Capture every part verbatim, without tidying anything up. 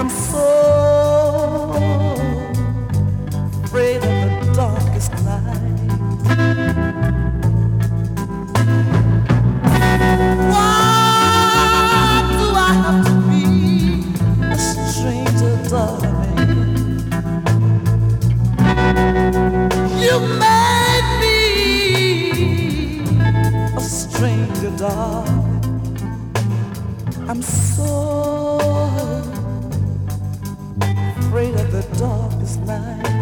I'm so afraid of the darkest night. Why do I have to be a stranger, darling? You made me a stranger, darling. I'm so afraid of the darkest night.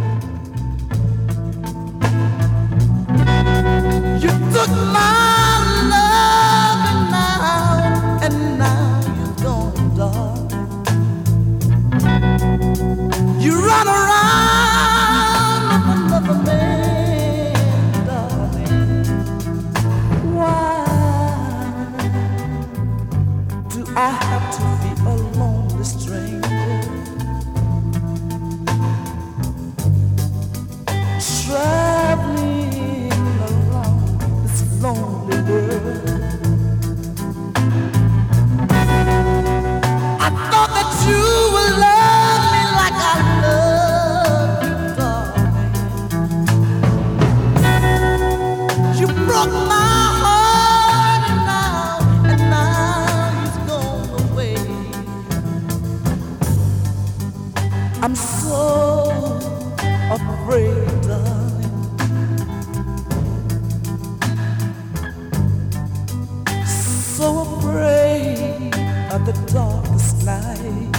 You took my love and now, and now you're gone, darling. You run around with another man, darling. Why do I have to be a lonely stranger, traveling along this lonely world? I thought that you would love me like I love you, darling. You broke my heart, and now, and now you've gone away. I'm so afraid, darling, so afraid of the darkest night.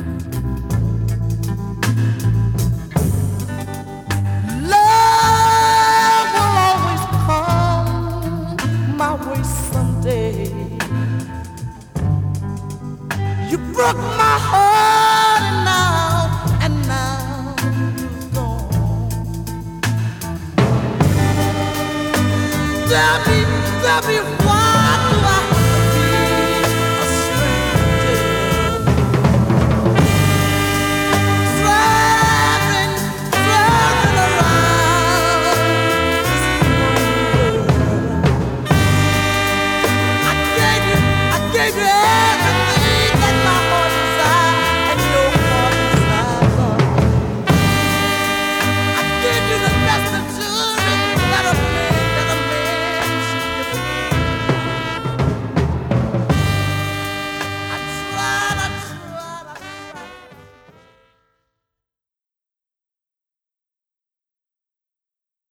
Love will always come my way someday. You broke my heart, and now, and now you're gone. Tell me, tell me